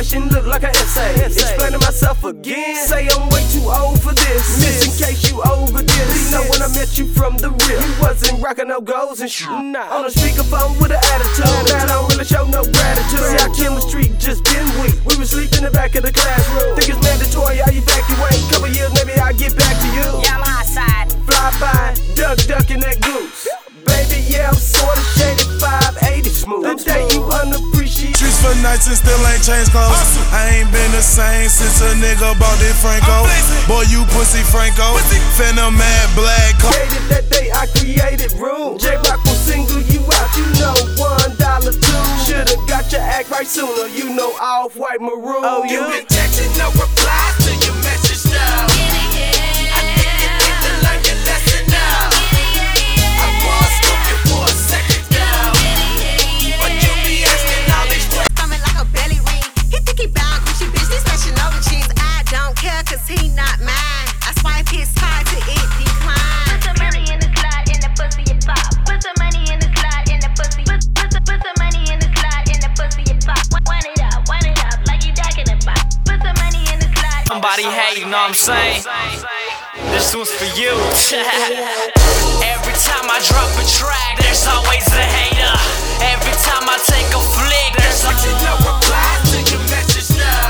question look like an essay. Explaining myself again. Say I'm way too old for this. Miss in case you over this. You know when I met you from the real, you wasn't rocking no goals and shit. On the speakerphone with an attitude. Now I don't really show no gratitude. See, our chemistry just been weak. We was sleep in the back of the classroom. Think it's mandatory I evacuate. Couple years maybe I'll get back to you. Yeah, I'm outside. Fly by, ducking that goose. Baby, yeah, I'm sorta shaded, 580 smooth. The day you unappreciated. Streets for nights and still ain't changed clothes. I ain't been the same since a nigga bought that Franco. Boy, you pussy Franco. Finna mad black. Created that day I created room. J-Rock will single you out, you know, $1 too. Should've got your act right sooner, you know, off-white maroon. Oh, you been texting no replies to your message now. He not mine. I swipe his card to it decline. Put some money in the slide in the pussy you pop. Put some money in the slide in the pussy. Put some money in the slide in the pussy you pop. Wind it up like you jacking a pop. Put some money in the slide. Somebody hating, know what I'm saying? This one's for you. Every time I drop a track, there's always a hater. Every time I take a flick, there's always no reply to your message now.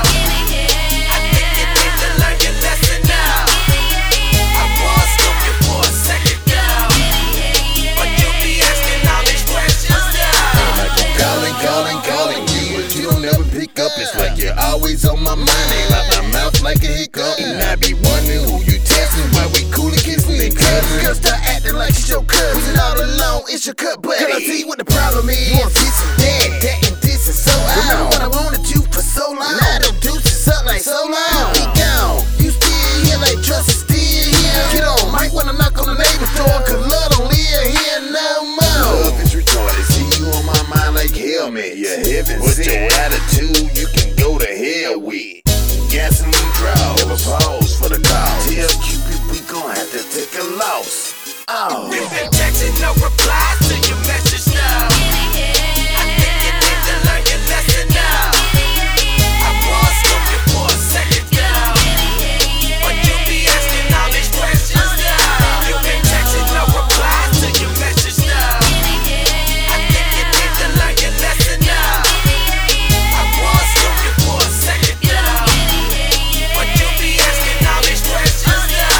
It's like you're always on my mind. Ain't like my mouth like a hiccup. And I be wondering who you texting while we coolin', kissing and cuddling. Girl, start acting like she's your cousin. When all alone, it's your cut buddy. Can I see what the problem is? You want this and that and this and so out. Remember what I wanted you for so long. Now them deuces up like so long. We gone, you still here like trust is still here. Get on, might wanna knock on the neighbor's door, cause love don't live here no more. Love is retarded, see you on my mind like hell, man. You're heaven sent. With your attitude, you can go to hell with. Gasoline draw, never pause for the cause. Tell Cupid we gon' have to take a loss. Oh. You been texting no replies to your message now. I think you need to learn your lesson now. I was looking for a second now, but you be asking all these questions now. You been texting no replies to your message now. I think you need to learn your lesson now. I was looking for a second now, but you be asking all these questions now.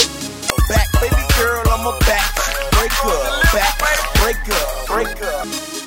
Back, baby girl, I'm a back breaker. Back breaker.